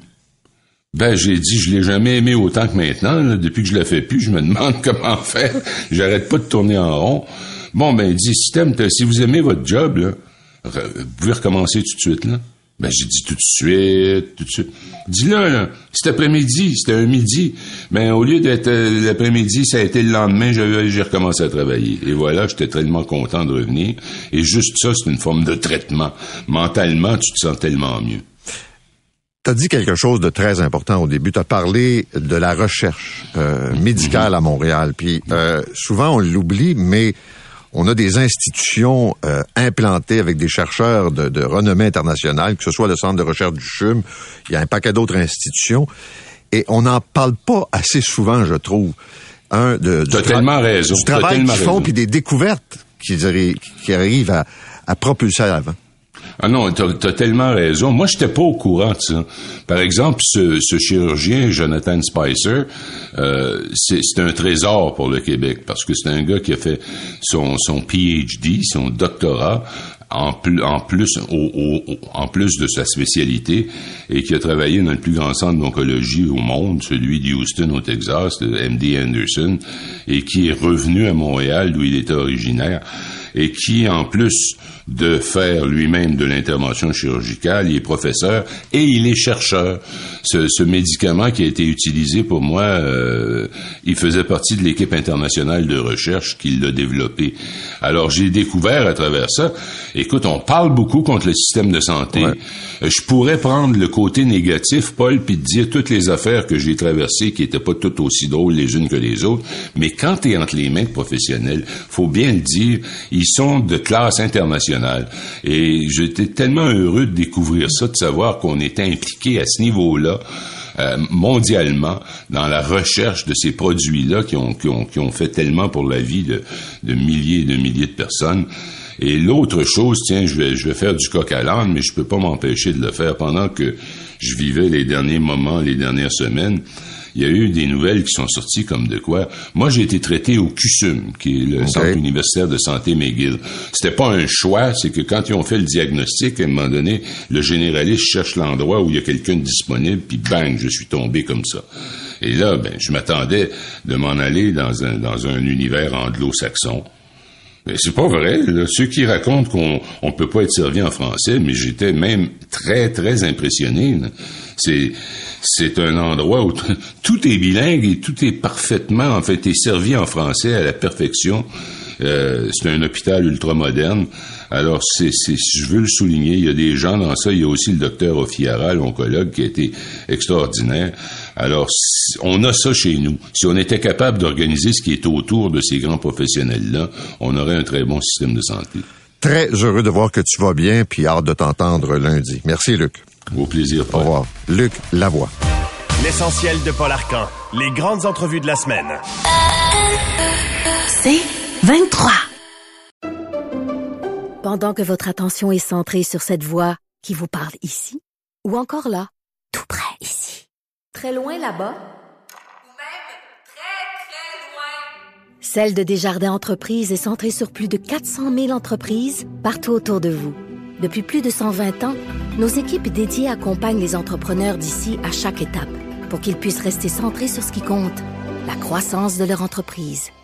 Ben, j'ai dit, je l'ai jamais aimé autant que maintenant. Là. Depuis que je la fais plus, je me demande comment faire. J'arrête pas de tourner en rond. Bon, ben, il dit, si, si vous aimez votre job, là, vous pouvez recommencer tout de suite, là. Ben, j'ai dit tout de suite, tout de suite. Dis-le, là, cet après-midi, c'était un midi. Ben, au lieu d'être euh, l'après-midi, ça a été le lendemain, j'ai, j'ai recommencé à travailler. Et voilà, j'étais tellement content de revenir. Et juste ça, c'est une forme de traitement. Mentalement, tu te sens tellement mieux. T'as dit quelque chose de très important au début. T'as parlé de la recherche euh, médicale à Montréal. Puis euh, souvent, on l'oublie, mais on a des institutions euh, implantées avec des chercheurs de, de renommée internationale, que ce soit le Centre de recherche du C H U M, il y a un paquet d'autres institutions, et on n'en parle pas assez souvent, je trouve. Un, de, du, T'as tellement raison. du travail qu'ils font, puis des découvertes qu'ils arri- qui arrivent à, à propulser à l'avant. Ah non, t'as, t'as tellement raison. Moi, j'étais pas au courant de ça. Par exemple, ce, ce chirurgien, Jonathan Spicer, euh, c'est, c'est un trésor pour le Québec, parce que c'est un gars qui a fait son, son P H D, son doctorat, en plus, en plus, au, au, en plus de sa spécialité, et qui a travaillé dans le plus grand centre d'oncologie au monde, celui de Houston au Texas, le M D Anderson, et qui est revenu à Montréal, d'où il était originaire, et qui, en plus de faire lui-même de l'intervention chirurgicale. Il est professeur et il est chercheur. Ce, ce médicament qui a été utilisé pour moi, euh, il faisait partie de l'équipe internationale de recherche qui l'a développé. Alors, j'ai découvert à travers ça, écoute, on parle beaucoup contre le système de santé. Ouais. Je pourrais prendre le côté négatif, Paul, puis te dire toutes les affaires que j'ai traversées qui étaient pas toutes aussi drôles les unes que les autres, mais quand t'es entre les mains de professionnels, faut bien le dire, ils sont de classe internationale. Et j'étais tellement heureux de découvrir ça, de savoir qu'on était impliqué à ce niveau-là, Euh, mondialement, dans la recherche de ces produits-là qui ont, qui ont, qui ont fait tellement pour la vie de, de milliers et de milliers de personnes. Et l'autre chose, tiens, je vais, je vais faire du coq à l'âne, mais je peux pas m'empêcher de le faire pendant que je vivais les derniers moments, les dernières semaines. Il y a eu des nouvelles qui sont sorties comme de quoi. Moi, j'ai été traité au C U S U M, qui est le okay. Centre universitaire de santé McGill. C'était pas un choix, c'est que quand ils ont fait le diagnostic, à un moment donné, le généraliste cherche l'endroit où il y a quelqu'un de disponible, puis bang, je suis tombé comme ça. Et là, ben, je m'attendais de m'en aller dans un, dans un univers anglo-saxon. Mais c'est pas vrai, là. Ceux qui racontent qu'on on peut pas être servi en français, mais j'étais même très, très impressionné, là. C'est, c'est un endroit où t- tout est bilingue et tout est parfaitement, en fait, est servi en français à la perfection. Euh, c'est un hôpital ultramoderne. Alors, c'est, c'est, je veux le souligner, il y a des gens dans ça. Il y a aussi le docteur Ofiara, l'oncologue, qui a été extraordinaire. Alors, on a ça chez nous. Si on était capable d'organiser ce qui est autour de ces grands professionnels-là, on aurait un très bon système de santé. Très heureux de voir que tu vas bien, puis hâte de t'entendre lundi. Merci, Luc. Au plaisir, Paul. Au revoir. Luc Lavoie. L'essentiel de Paul Arcan. Les grandes entrevues de la semaine. C'est vingt-trois. Pendant que votre attention est centrée sur cette voix qui vous parle ici, ou encore là, tout près ici, très loin là-bas, ou même très, très loin, celle de Desjardins Entreprises est centrée sur plus de quatre cent mille entreprises partout autour de vous. Depuis plus de cent vingt ans, nos équipes dédiées accompagnent les entrepreneurs d'ici à chaque étape pour qu'ils puissent rester centrés sur ce qui compte, la croissance de leur entreprise.